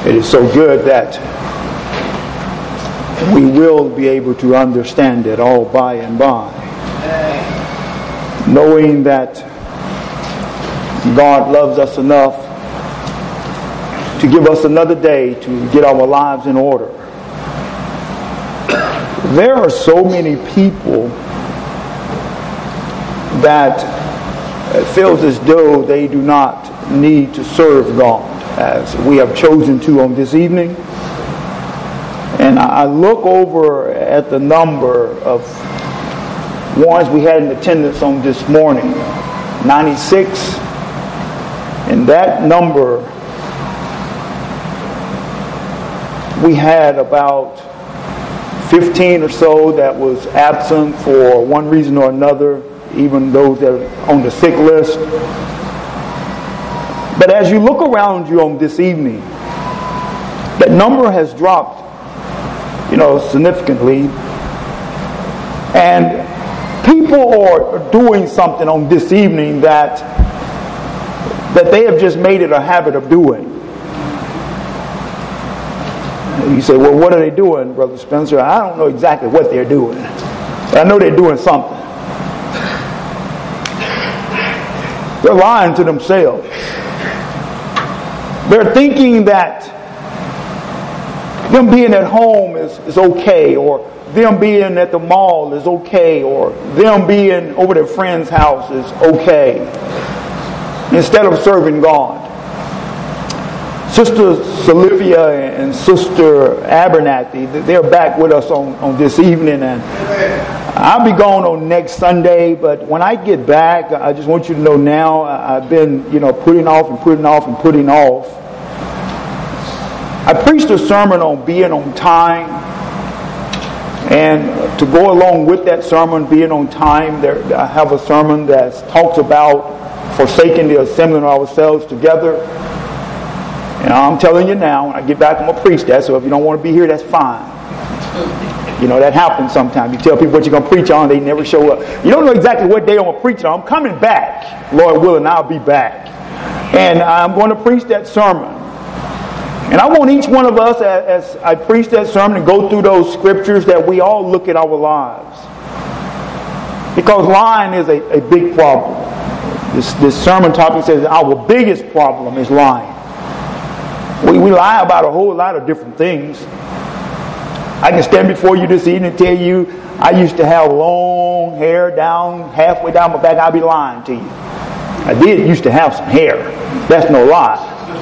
It is so good that we will be able to understand it all by and by, knowing that God loves us enough to give us another day to get our lives in order. There are so many people that feels as though they do not need to serve God, as we have chosen to on this evening. And I look over at the number of ones we had in attendance on this morning, 96. And that number, we had about 15 or so that was absent for one reason or another, even those that are on the sick list. But as you look around you on this evening, that number has dropped, significantly. And people are doing something on this evening that they have just made it a habit of doing. You say, well, what are they doing, Brother Spencer? I don't know exactly what they're doing, but I know they're doing something. They're lying to themselves. They're thinking that them being at home is okay, or them being at the mall is okay, or them being over their friend's house is okay, instead of serving God. Sister Sylvia and Sister Abernathy, they're back with us on this evening, and I'll be going on next Sunday, but when I get back, I just want you to know now, I've been, putting off. I preached a sermon on being on time, and to go along with that sermon, being on time, I have a sermon that talks about forsaking the assembling of ourselves together. And I'm telling you now, when I get back, I'm going to preach that, so if you don't want to be here, that's fine. That happens sometimes. You tell people what you're going to preach on, they never show up. You don't know exactly what day I'm going to preach on. I'm coming back, Lord willing, I'll be back. And I'm going to preach that sermon. And I want each one of us, as I preach that sermon, to go through those scriptures, that we all look at our lives. Because lying is a big problem. This sermon topic says our biggest problem is lying. We lie about a whole lot of different things. I can stand before you this evening and tell you I used to have long hair halfway down my back. I'll be lying to you. I did used to have some hair. That's no lie.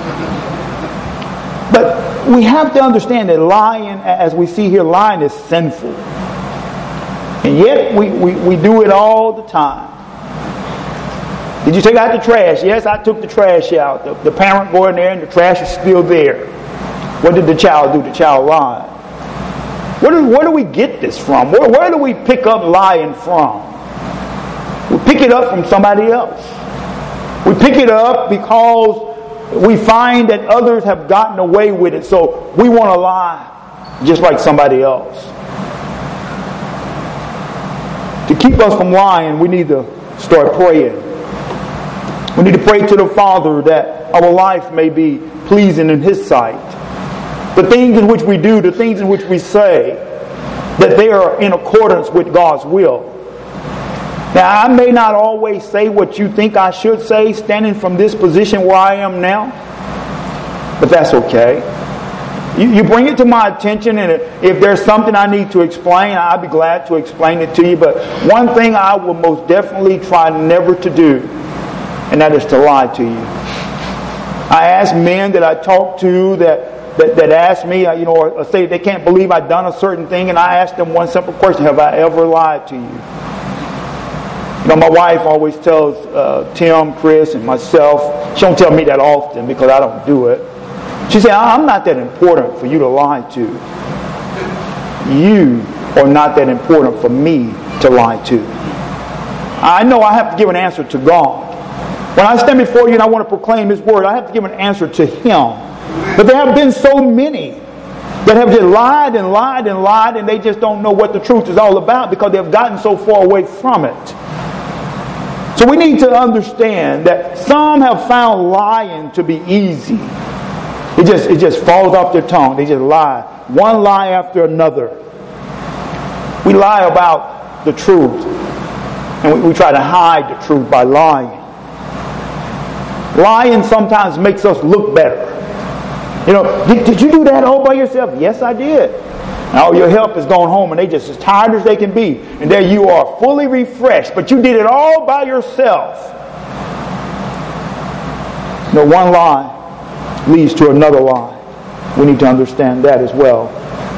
But we have to understand that lying, as we see here, lying is sinful. And yet we do it all the time. Did you take out the trash? Yes, I took the trash out. The parent go in there and the trash is still there. What did the child do? The child lied. Where do we get this from? Where do we pick up lying from? We pick it up from somebody else. We pick it up because we find that others have gotten away with it, so we want to lie just like somebody else. To keep us from lying, we need to start praying. We need to pray to the Father that our life may be pleasing in His sight. The things in which we do, the things in which we say, that they are in accordance with God's will. Now, I may not always say what you think I should say, standing from this position where I am now, but that's okay. You bring it to my attention, and if there's something I need to explain, I'll be glad to explain it to you. But one thing I will most definitely try never to do, and that is to lie to you. I ask men that I talk to that ask me, or say they can't believe I've done a certain thing, and I ask them one simple question: have I ever lied to you? My wife always tells Tim, Chris, and myself. She don't tell me that often because I don't do it. She said, I'm not that important for you to lie to. You are not that important for me to lie to. I know I have to give an answer to God. When I stand before you and I want to proclaim His word, I have to give an answer to Him. But there have been so many that have just lied and lied and lied, and they just don't know what the truth is all about because they've gotten so far away from it. So we need to understand that some have found lying to be easy. Did It just falls off their tongue. They just lie. One lie after another. We lie about the truth. And we try to hide the truth by lying. Lying sometimes makes us look better. You know, did you do that all by yourself? Yes, I did. And all your help is gone home and they just as tired as they can be. And there you are, fully refreshed. But you did it all by yourself. No, one lie leads to another lie. We need to understand that as well.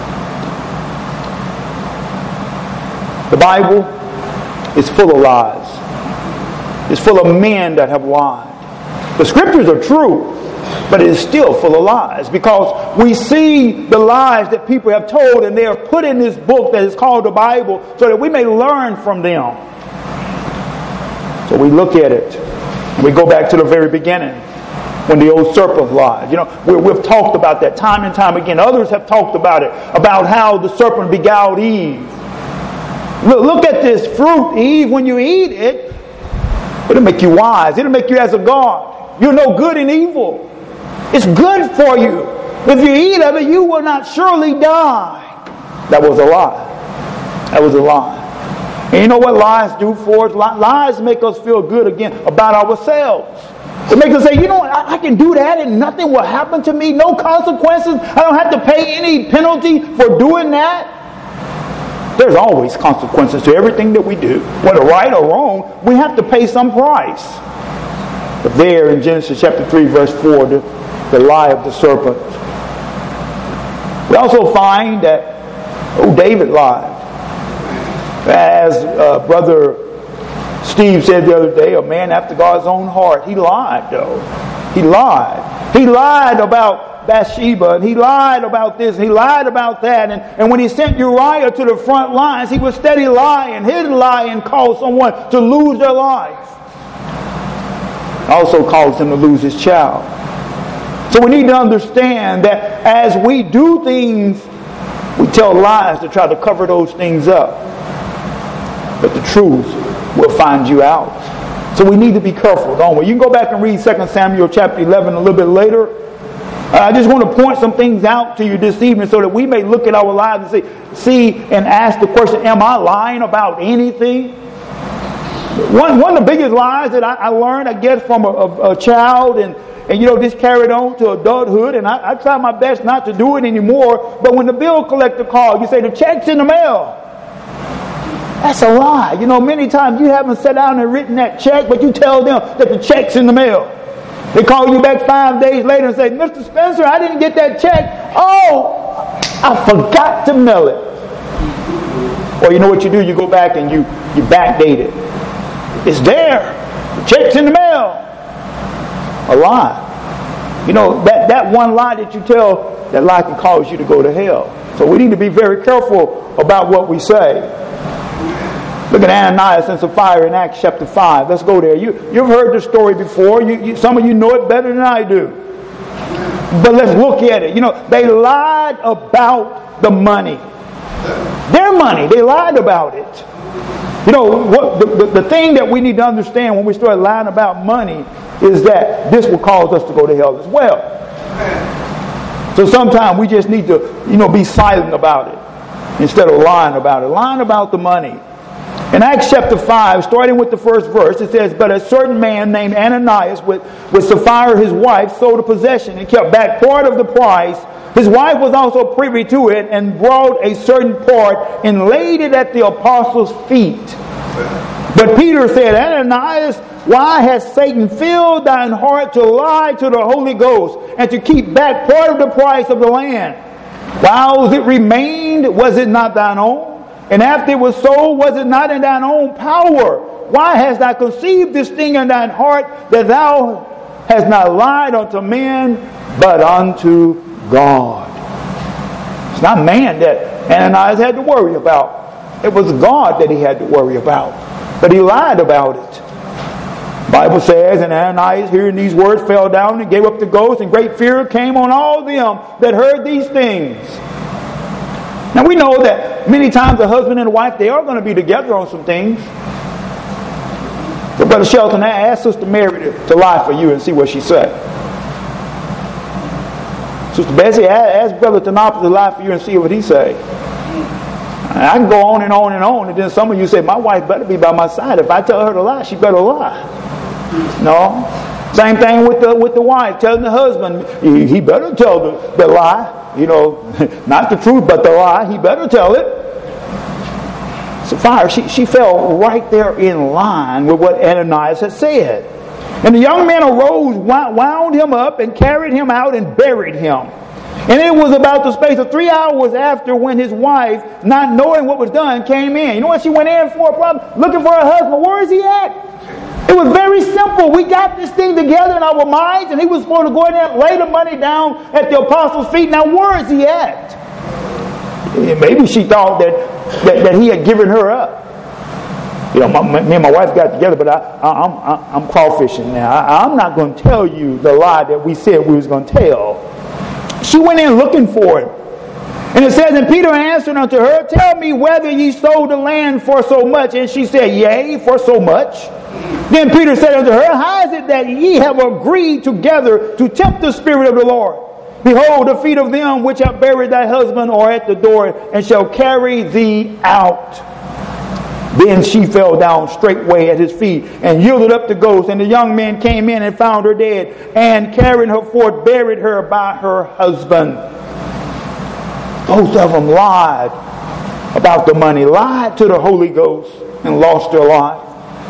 The Bible is full of lies. It's full of men that have lied. The Scriptures are true, but it is still full of lies because we see the lies that people have told and they are put in this book that is called the Bible so that we may learn from them. So we look at it and we go back to the very beginning. When the old serpent lied. You know, we've talked about that time and time again. Others have talked about it, about how the serpent beguiled Eve. Look at this fruit, Eve. When you eat it, it'll make you wise. It'll make you as a God. You'll know good and evil. It's good for you. If you eat of it, you will not surely die. That was a lie. That was a lie. And you know what lies do for us? Lies make us feel good again about ourselves. It makes us say, you know, I can do that and nothing will happen to me. No consequences. I don't have to pay any penalty for doing that. There's always consequences to everything that we do. Whether right or wrong, we have to pay some price. But there in Genesis chapter 3 verse 4, the lie of the serpent. We also find that, David lied. As Brother Steve said the other day, a man after God's own heart. He lied, though. He lied. He lied about Bathsheba, and he lied about this, and he lied about that. And when he sent Uriah to the front lines, he was steady lying. His lying caused someone to lose their life. Also caused him to lose his child. So we need to understand that as we do things, we tell lies to try to cover those things up. But the truth will find you out. So we need to be careful, don't we? You can go back and read 2 Samuel chapter 11 a little bit later. I just want to point some things out to you this evening so that we may look at our lives and see and ask the question, am I lying about anything? One of the biggest lies that I learned, I guess, from a child and you know, this carried on to adulthood, and I try my best not to do it anymore, but when the bill collector calls, you say, the check's in the mail. That's a lie. You know, many times you haven't sat down and written that check, but you tell them that the check's in the mail. They call you back 5 days later and say, Mr. Spencer, I didn't get that check. Oh, I forgot to mail it. Or you know what you do? You go back and you backdate it. It's there. The check's in the mail. A lie. You know, that one lie that you tell, that lie can cause you to go to hell. So we need to be very careful about what we say. Look at Ananias and Sapphira in Acts chapter 5. Let's go there. You've heard the story before. Some of you know it better than I do. But let's look at it. You know, they lied about the money. Their money. They lied about it. You know, the thing that we need to understand when we start lying about money is that this will cause us to go to hell as well. So sometimes we just need to, be silent about it instead of lying about it. Lying about the money. In Acts chapter 5, starting with the first verse, it says, But a certain man named Ananias with Sapphira his wife sold a possession and kept back part of the price. His wife was also privy to it and brought a certain part and laid it at the apostles' feet. But Peter said, Ananias, why has Satan filled thine heart to lie to the Holy Ghost and to keep back part of the price of the land? While it remained, was it not thine own? And after it was sold, was it not in thine own power? Why hast thou conceived this thing in thine heart, that thou hast not lied unto men, but unto God? It's not man that Ananias had to worry about. It was God that he had to worry about. But he lied about it. The Bible says, and Ananias, hearing these words, fell down and gave up the ghost, and great fear came on all them that heard these things. Now we know that many times a husband and a wife, they are going to be together on some things. But Brother Shelton, I asked Sister Mary to lie for you and see what she said. Sister Bessie, ask Brother Tanapa to lie for you and see what he say. I can go on and on and on, and then some of you say, my wife better be by my side. If I tell her to lie, she better lie. No. Same thing with the wife, telling the husband, he better tell the lie. You know, not the truth, but the lie. He better tell it. Sapphira, she fell right there in line with what Ananias had said. And the young man arose, wound him up, and carried him out and buried him. And it was about the space of 3 hours after when his wife, not knowing what was done, came in. You know what she went in for? Looking for her husband. Where is he at? It was very simple. We got this thing together in our minds, and he was supposed to go in there and lay the money down at the apostles' feet. Now where is he at? Maybe she thought that he had given her up. You know, me and my wife got together, but I'm crawfishing now. I'm not going to tell you the lie that we said we was going to tell. She went in looking for him. And it says, and Peter answered unto her, tell me whether ye sold the land for so much. And she said, yea, for so much. Then Peter said unto her, how is it that ye have agreed together to tempt the Spirit of the Lord? Behold, the feet of them which have buried thy husband are at the door, and shall carry thee out. Then she fell down straightway at his feet and yielded up the ghost. And the young men came in and found her dead, and carrying her forth, buried her by her husband. Both of them lied about the money, lied to the Holy Ghost, and lost their life.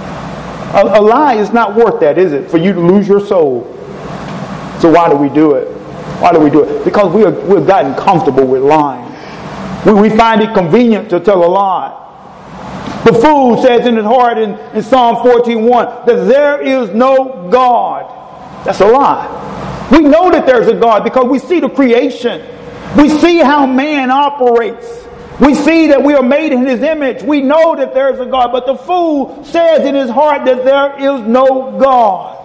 A lie is not worth that, is it? For you to lose your soul. So why do we do it? Why do we do it? Because we've gotten comfortable with lying. We find it convenient to tell a lie. The fool says in his heart in Psalm 14:1 that there is no God. That's a lie. We know that there's a God because we see the creation. We see how man operates. We see that we are made in His image. We know that there's a God. But the fool says in his heart that there is no God.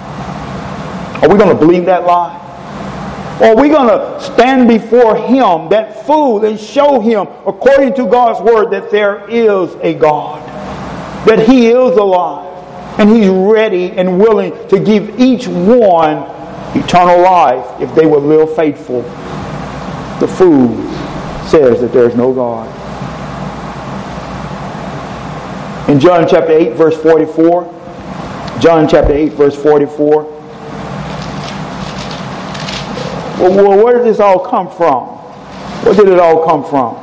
Are we going to believe that lie? Or are we going to stand before him, that fool, and show him, according to God's word, that there is a God, that He is alive, and He's ready and willing to give each one eternal life if they will live faithful? The fool says that there is no God. In John chapter 8, verse 44, John chapter 8, verse 44, well, where did this all come from? Where did it all come from?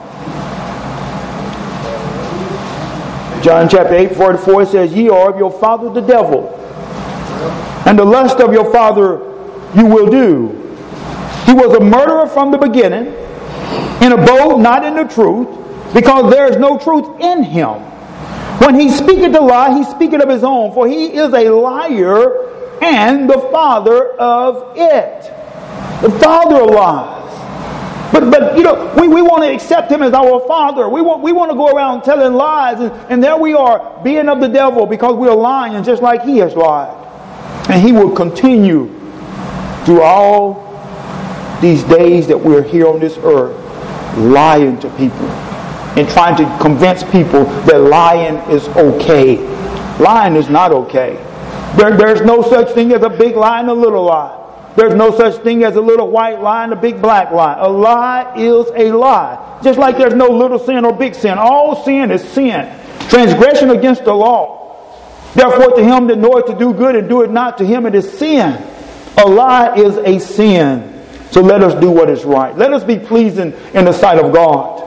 John chapter 8, 44 says, ye are of your father the devil, and the lust of your father you will do. He was a murderer from the beginning, and abode not in the truth, because there is no truth in him. When he speaketh a lie, he speaketh of his own, for he is a liar and the father of it. The father of lies. But you know, we want to accept him as our father. We want to go around telling lies, and there we are, being of the devil, because we are lying just like he has lied. And he will continue through all these days that we're here on this earth, lying to people and trying to convince people that lying is okay. Lying is not okay. There's no such thing as a big lie and a little lie. There's no such thing as a little white lie and a big black lie. A lie is a lie. Just like there's no little sin or big sin. All sin is sin. Transgression against the law. Therefore to him that knoweth to do good and do it not, to him it is sin. A lie is a sin. So let us do what is right. Let us be pleasing in the sight of God.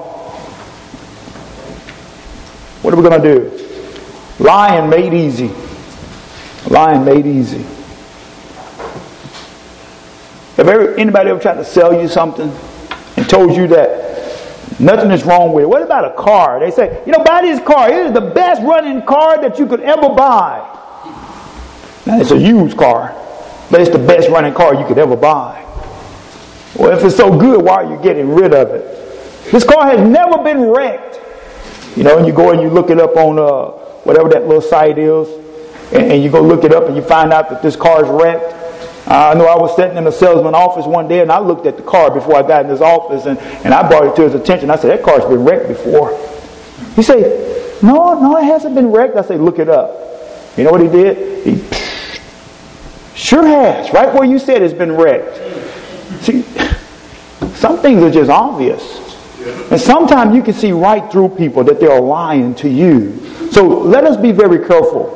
What are we going to do? Lying made easy. Lying made easy. Have anybody ever tried to sell you something and told you that nothing is wrong with it? What about a car? They say, buy this car. It is the best running car that you could ever buy. Now, it's a used car, but it's the best running car you could ever buy. Well, if it's so good, why are you getting rid of it? This car has never been wrecked. And you go and you look it up on whatever that little site is, and you go look it up and you find out that this car is wrecked. I know I was sitting in the salesman's office one day, and I looked at the car before I got in his office, and I brought it to his attention. I said, that car's been wrecked before. He said, no, it hasn't been wrecked. I said, look it up. You know what he did? He sure has. Right where you said it's been wrecked. See, some things are just obvious. And sometimes you can see right through people that they are lying to you. So let us be very careful.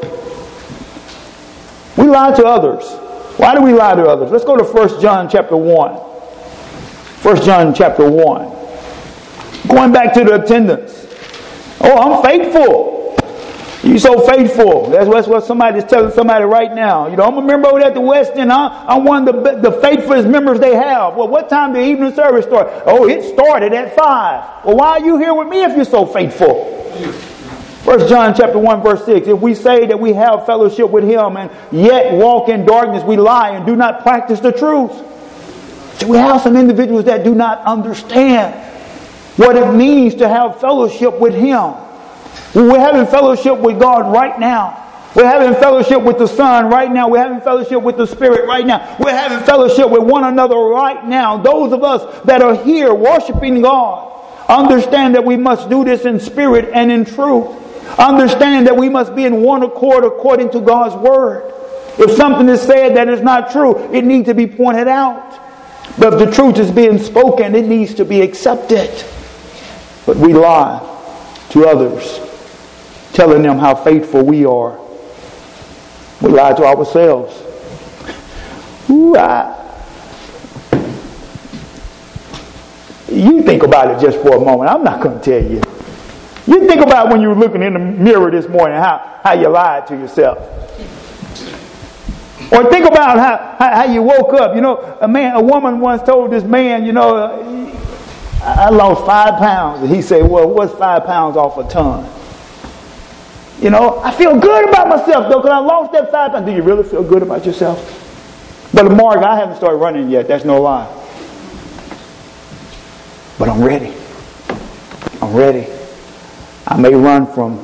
We lie to others. Why do we lie to others? Let's go to 1 John chapter 1. 1 John chapter 1. Going back to the attendance. Oh, I'm faithful. You so faithful. That's what somebody's telling somebody right now. You know, I'm a member over there at the West End. I'm one of the faithfulest members they have. Well, what time did the evening service start? Oh, it started at 5. Well, why are you here with me if you're so faithful? 1 John chapter 1 verse 6. If we say that we have fellowship with Him and yet walk in darkness, we lie and do not practice the truth. So we have some individuals that do not understand what it means to have fellowship with Him. We're having fellowship with God right now. We're having fellowship with the Son right now. We're having fellowship with the Spirit right now. We're having fellowship with one another right now. Those of us that are here worshiping God understand that we must do this in spirit and in truth. Understand that we must be in one accord according to God's Word. If something is said that is not true, it needs to be pointed out. But if the truth is being spoken, it needs to be accepted. But we lie to others, telling them how faithful we are. We lie to ourselves. You think about it just for a moment. I'm not going to tell you. You think about when you were looking in the mirror this morning, how you lied to yourself. Or think about how you woke up. You know, a woman once told this man, you know, I lost 5 pounds. And he said, well, what's 5 pounds off a ton? You know, I feel good about myself though, because I lost that 5 pounds. Do you really feel good about yourself? Brother Mark, I haven't started running yet. That's no lie. But I'm ready. I'm ready. I may run from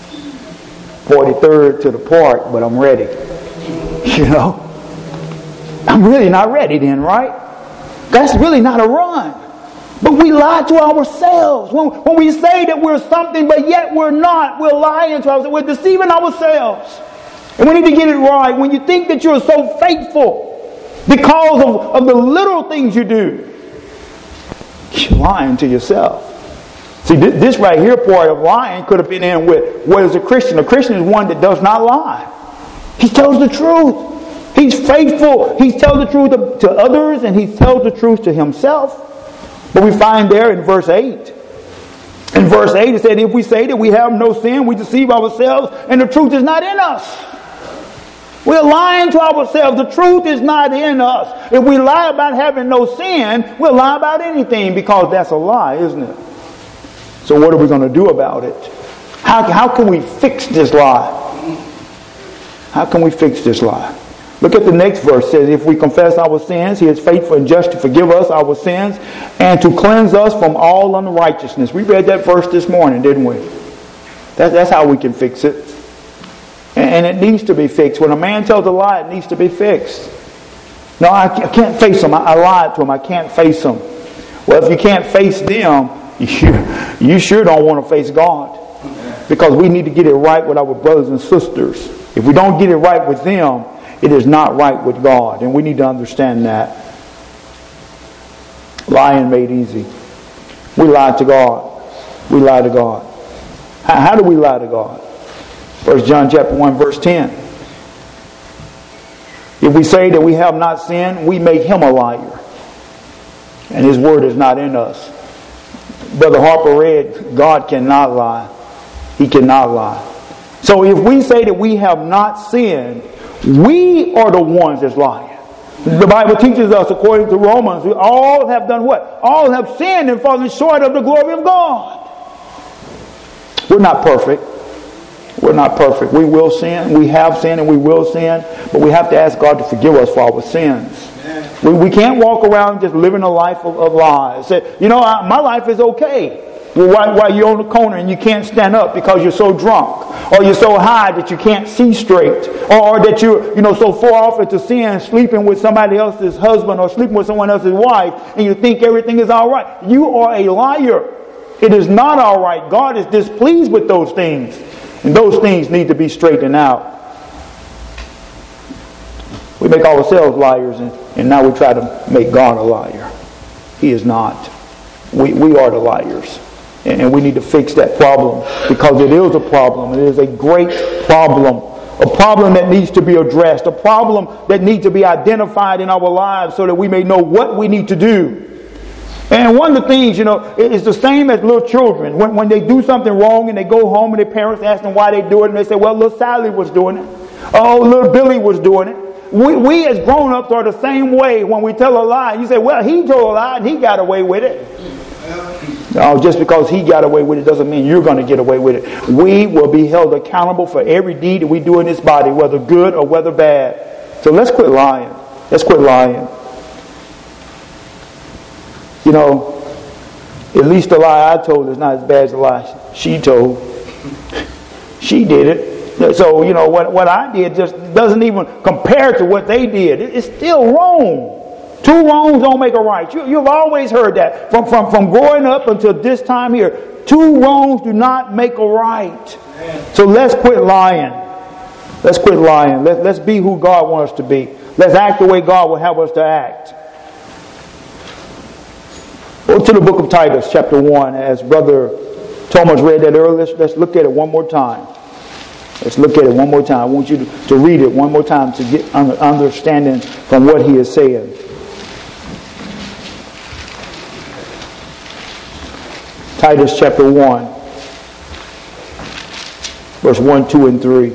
43rd to the park, but I'm ready. You know? I'm really not ready then, right? That's really not a run. But we lie to ourselves. When we say that we're something, but yet we're not, we're lying to ourselves. We're deceiving ourselves. And we need to get it right. When you think that you're so faithful because of the little things you do, you're lying to yourself. See, this right here part of lying could have been in with what is a Christian. A Christian is one that does not lie. He tells the truth. He's faithful. He tells the truth to others and he tells the truth to himself. But we find there in verse 8. In verse 8 it said, if we say that we have no sin, we deceive ourselves and the truth is not in us. We're lying to ourselves. The truth is not in us. If we lie about having no sin, we'll lie about anything because that's a lie, isn't it? So what are we going to do about it? How can we fix this lie? How can we fix this lie? Look at the next verse. It says, if we confess our sins, He is faithful and just to forgive us our sins and to cleanse us from all unrighteousness. We read that verse this morning, didn't we? That's how we can fix it. And it needs to be fixed. When a man tells a lie, it needs to be fixed. No, I can't face him. I lied to him. I can't face him. Well, if you can't face them, you sure don't want to face God. Because we need to get it right with our brothers and sisters. If we don't get it right with them, it is not right with God. And we need to understand that. Lying made easy. We lie to God. We lie to God. How do we lie to God? 1 John chapter 1 verse 10. If we say that we have not sinned, we make Him a liar. And His word is not in us. Brother Harper read, God cannot lie. He cannot lie. So if we say that we have not sinned, we are the ones that's lying. The Bible teaches us, according to Romans, we all have done what? All have sinned and fallen short of the glory of God. We're not perfect. We're not perfect. We will sin. We have sinned and we will sin. But we have to ask God to forgive us for our sins. We can't walk around just living a life of lies. Say, you know, my life is okay. Well, while you're on the corner and you can't stand up because you're so drunk, or you're so high that you can't see straight, or that you're so far off into sin, sleeping with somebody else's husband or sleeping with someone else's wife, and you think everything is all right. You are a liar. It is not all right. God is displeased with those things, and those things need to be straightened out. We make ourselves liars, and now we try to make God a liar. He is not. We are the liars. And we need to fix that problem, because it is a problem. It is a great problem. A problem that needs to be addressed. A problem that needs to be identified in our lives so that we may know what we need to do. And one of the things, it's the same as little children. When they do something wrong and they go home and their parents ask them why they do it, and they say, well, little Sally was doing it. Oh, little Billy was doing it. We as grown-ups are the same way. When we tell a lie, you say, well, he told a lie and he got away with it. No, just because he got away with it doesn't mean you're going to get away with it. We will be held accountable for every deed that we do in this body, whether good or whether bad. So let's quit lying. Let's quit lying. At least the lie I told is not as bad as the lie she told. She did it. So, what I did just doesn't even compare to what they did. It's still wrong. Two wrongs don't make a right. You've always heard that. From growing up until this time here. Two wrongs do not make a right. So let's quit lying. Let's quit lying. Let's be who God wants us to be. Let's act the way God will have us to act. Go to the book of Titus, chapter 1. As Brother Thomas read that earlier, let's look at it one more time. Let's look at it one more time. I want you to read it one more time to get understanding from what he is saying. Titus chapter 1, verse 1, 2, and 3.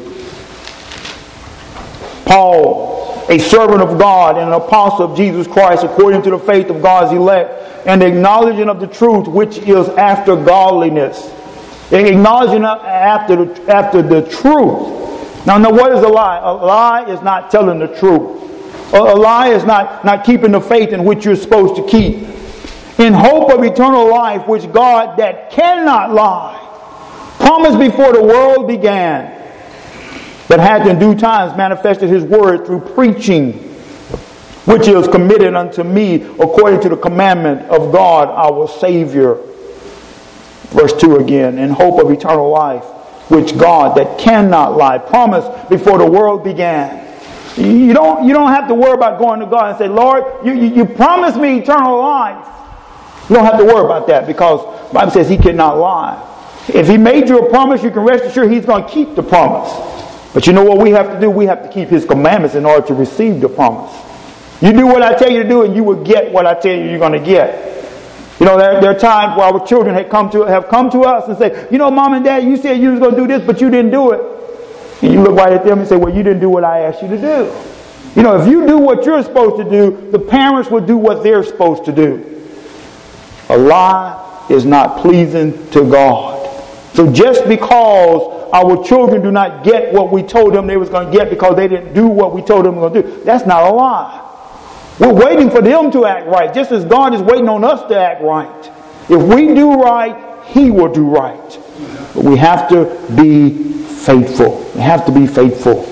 Paul, a servant of God and an apostle of Jesus Christ, according to the faith of God's elect, and the acknowledging of the truth which is after godliness. Acknowledging after the truth. Now, what is a lie? A lie is not telling the truth. A lie is not keeping the faith in which you're supposed to keep. In hope of eternal life, which God that cannot lie promised before the world began, that hath in due times manifested his word through preaching, which is committed unto me according to the commandment of God our Savior. Verse 2 again. In hope of eternal life, which God that cannot lie promised before the world began. You don't have to worry about going to God and say, Lord, you promised me eternal life. You don't have to worry about that, because the Bible says he cannot lie. If he made you a promise, you can rest assured he's going to keep the promise. But you know what we have to do? We have to keep his commandments in order to receive the promise. You do what I tell you to do and you will get what I tell you you're going to get. There are times where our children have come to us and say, Mom and Dad, you said you was going to do this, but you didn't do it. And you look right at them and say, well, you didn't do what I asked you to do. If you do what you're supposed to do, the parents will do what they're supposed to do. A lie is not pleasing to God. So just because our children do not get what we told them they was going to get because they didn't do what we told them they were going to do, that's not a lie. We're waiting for them to act right, just as God is waiting on us to act right. If we do right, he will do right. But we have to be faithful. We have to be faithful.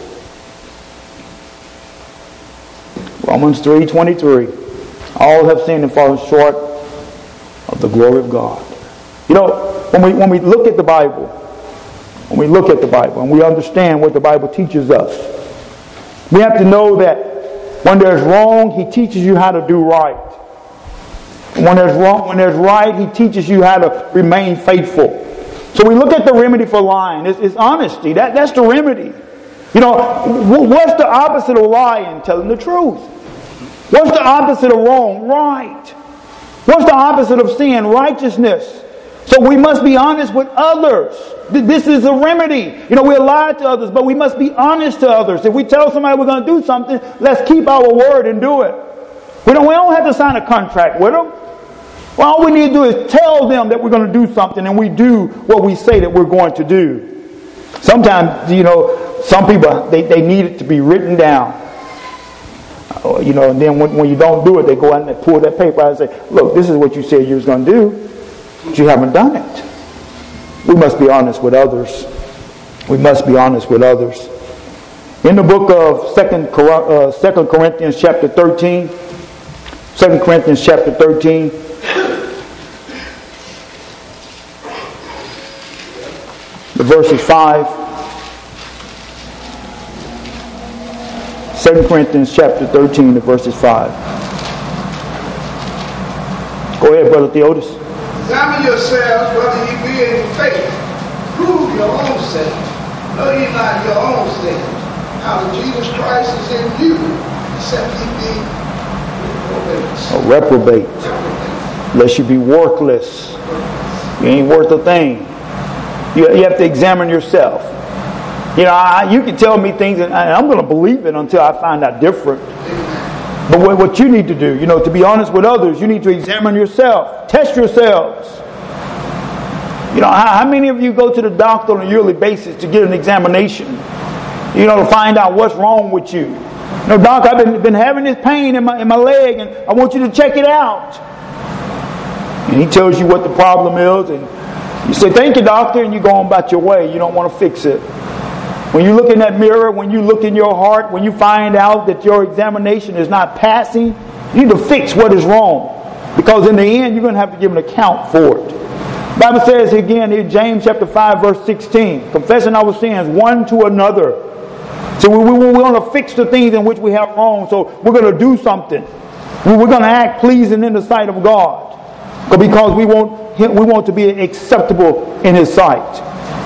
Romans 3:23. All have sinned and fallen short of the glory of God. When we look at the Bible, and we understand what the Bible teaches us, we have to know that when there's wrong, he teaches you how to do right. And when there's right, he teaches you how to remain faithful. So we look at the remedy for lying. It's honesty. That's the remedy. What's the opposite of lying? Telling the truth. What's the opposite of wrong? Right. What's the opposite of sin? Righteousness. So we must be honest with others. This is a remedy. We'll lie to others, but we must be honest to others. If we tell somebody we're going to do something, let's keep our word and do it. We don't have to sign a contract with them. Well, all we need to do is tell them that we're going to do something, and we do what we say that we're going to do. Sometimes, some people, they need it to be written down. And then when you don't do it, they go out and they pull that paper out and say, look, this is what you said you was going to do, but you haven't done it. We must be honest with others. We must be honest with others. In the book of 2 Corinthians chapter 13, 2 Corinthians chapter 13, the verses 5. 2 Corinthians chapter 13, the verses 5. Go ahead, Brother Theotis. Examine yourselves whether ye be in faith. Prove your own self. Know ye not your own self, how that Jesus Christ is in you, except ye be reprobate. Lest you be worthless. You ain't worth a thing. You have to examine yourself. You know, you can tell me things and I'm going to believe it until I find out different. But what you need to do, to be honest with others, you need to examine yourself. Test yourselves. How many of you go to the doctor on a yearly basis to get an examination? To find out what's wrong with you. Doc, I've been having this pain in my leg and I want you to check it out. And he tells you what the problem is and you say, thank you, doctor, and you go on about your way. You don't want to fix it. When you look in that mirror, when you look in your heart, when you find out that your examination is not passing, you need to fix what is wrong. Because in the end, you're going to have to give an account for it. The Bible says again in James chapter 5 verse 16, confessing our sins one to another. So we want to fix the things in which we have wrong. So we're going to do something. We're going to act pleasing in the sight of God. Because we want to be acceptable in His sight.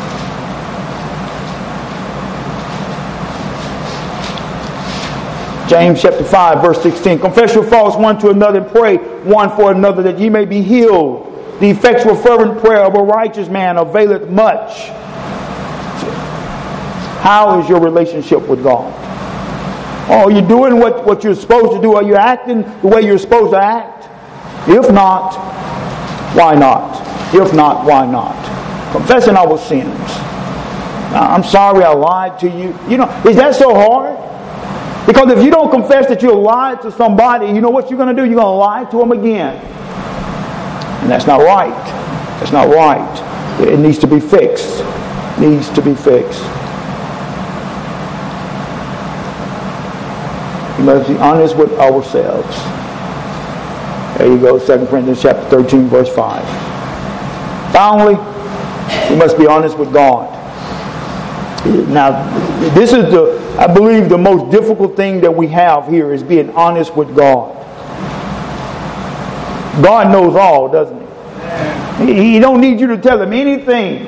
James chapter 5 verse 16. Confess your faults one to another and pray one for another that ye may be healed. The effectual fervent prayer of a righteous man availeth much. How is your relationship with God? Are you doing what you're supposed to do? Are you acting the way you're supposed to act? If not, why not? If not, why not? Confessing our sins. I'm sorry I lied to you. Is that so hard? Because if you don't confess that you lied to somebody, you know what you're going to do? You're going to lie to them again. And that's not right. That's not right. It needs to be fixed. It needs to be fixed. We must be honest with ourselves. There you go, 2 Corinthians chapter 13, verse 5. Finally, we must be honest with God. Now, this is I believe the most difficult thing that we have here is being honest with God. God knows all, doesn't He? He don't need you to tell Him anything.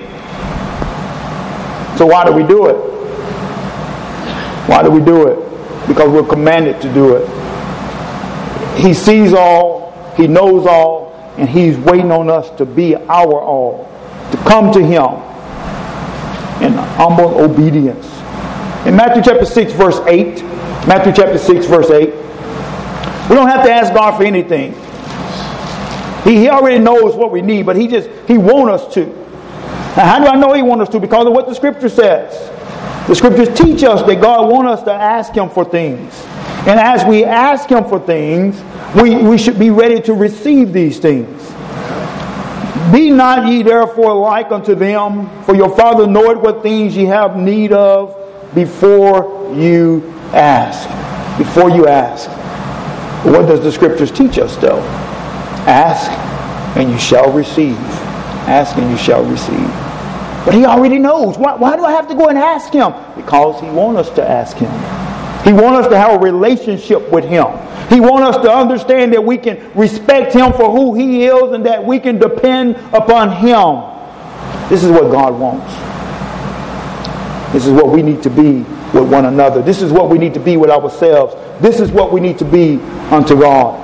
So why do we do it? Why do we do it? Because we're commanded to do it. He sees all, He knows all, and He's waiting on us to be our all, to come to Him in humble obedience. In Matthew chapter 6 verse 8, Matthew chapter 6 verse 8, we don't have to ask God for anything. He already knows what we need, but He wants us to. Now how do I know He wants us to? Because of what the Scripture says. The Scriptures teach us that God wants us to ask Him for things. And as we ask Him for things, we should be ready to receive these things. Be not ye therefore like unto them, for your Father knoweth what things ye have need of before you ask. Before you ask. What does the Scriptures teach us though? Ask and you shall receive. Ask and you shall receive. But He already knows. Why do I have to go and ask Him? Because He wants us to ask Him. He wants us to have a relationship with Him. He wants us to understand that we can respect Him for who He is and that we can depend upon Him. This is what God wants. This is what we need to be with one another. This is what we need to be with ourselves. This is what we need to be unto God.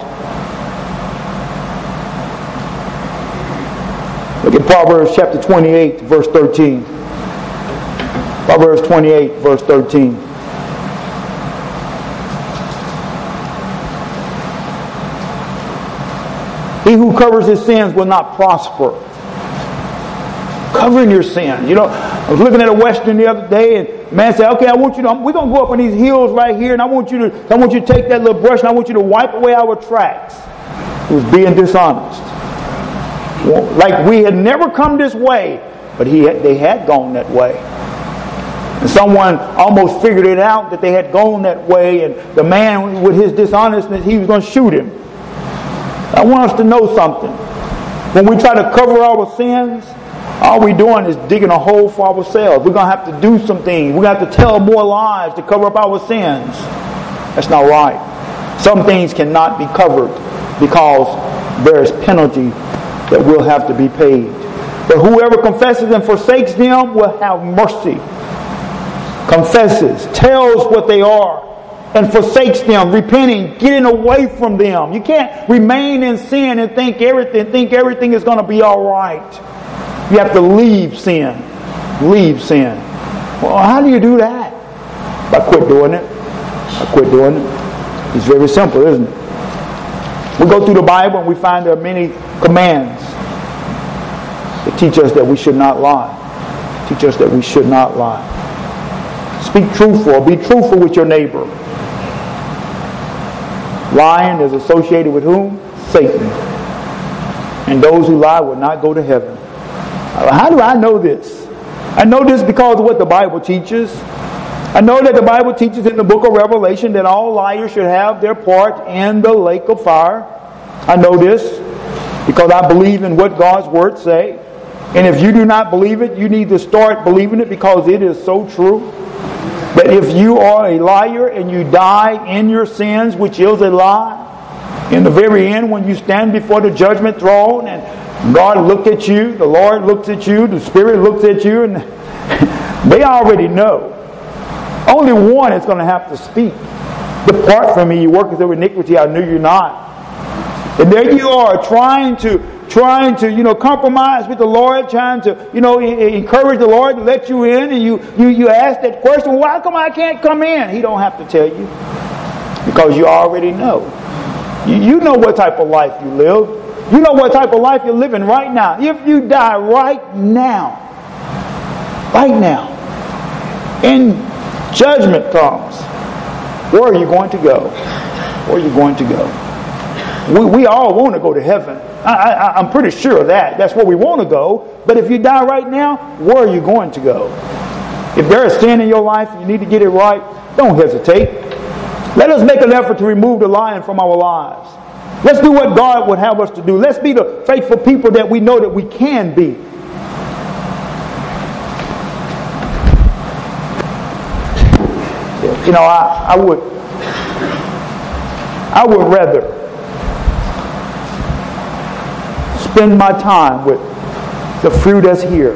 Look at Proverbs chapter 28, verse 13. Proverbs 28, verse 13. He who covers his sins will not prosper. Covering your sin. I was looking at a Western the other day, and man said, "Okay, we're going to go up on these hills right here, and I want you to take that little brush, and I want you to wipe away our tracks." He was being dishonest. Like we had never come this way, but they had gone that way. And someone almost figured it out that they had gone that way, and the man, with his dishonestness, he was going to shoot him. I want us to know something. When we try to cover our sins, all we're doing is digging a hole for ourselves. We're going to have to do some things. We're going to have to tell more lies to cover up our sins. That's not right. Some things cannot be covered because there is penalty that will have to be paid. But whoever confesses and forsakes them will have mercy. Confesses, tells what they are, and forsakes them, repenting, getting away from them. You can't remain in sin and think everything is going to be all right. You have to leave sin. Leave sin. Well, how do you do that? By quit doing it. By quit doing it. It's very simple, isn't it? We go through the Bible and we find there are many commands that teach us that we should not lie. Teach us that we should not lie. Speak truthful. Be truthful with your neighbor. Lying is associated with whom? Satan. And those who lie will not go to heaven. How do I know this? I know this because of what the Bible teaches. I know that the Bible teaches in the book of Revelation that all liars should have their part in the lake of fire. I know this because I believe in what God's Word say. And if you do not believe it, you need to start believing it because it is so true. That if you are a liar and you die in your sins, which is a lie, in the very end when you stand before the judgment throne and God looked at you, the Lord looks at you, the Spirit looks at you, and they already know. Only one is going to have to speak. Depart from me, you workers of iniquity, I knew you not. And there you are trying to compromise with the Lord, trying to, encourage the Lord to let you in, and you ask that question, why come I can't come in? He don't have to tell you. Because you already know. You know what type of life you live. You know what type of life you're living right now. If you die right now, and judgment comes, where are you going to go? Where are you going to go? We all want to go to heaven. I'm pretty sure of that. That's where we want to go. But if you die right now, where are you going to go? If there is sin in your life and you need to get it right, don't hesitate. Let us make an effort to remove the lying from our lives. Let's do what God would have us to do. Let's be the faithful people that we know that we can be. I would rather spend my time with the few that's here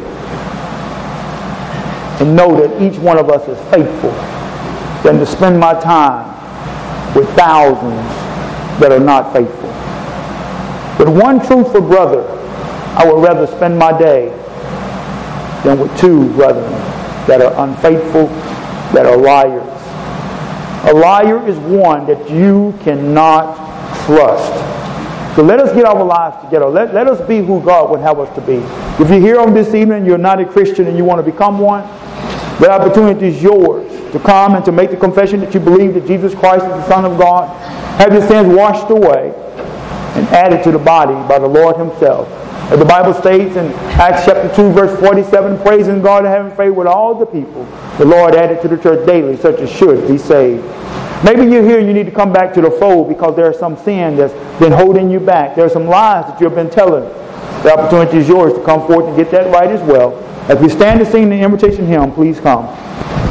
and know that each one of us is faithful than to spend my time with thousands that are not faithful. With one truthful brother, I would rather spend my day than with two brethren that are unfaithful, that are liars. A liar is one that you cannot trust. So let us get our lives together. Let us be who God would have us to be. If you're here on this evening and you're not a Christian and you want to become one, the opportunity is yours to come and to make the confession that you believe that Jesus Christ is the Son of God, have your sins washed away, and added to the body by the Lord Himself. As the Bible states in Acts chapter 2, verse 47, praising God and having faith with all the people, the Lord added to the church daily such as should be saved. Maybe you're here and you need to come back to the fold because there's some sin that's been holding you back. There are some lies that you've been telling. The opportunity is yours to come forth and get that right as well. As we stand to sing the invitation hymn, please come.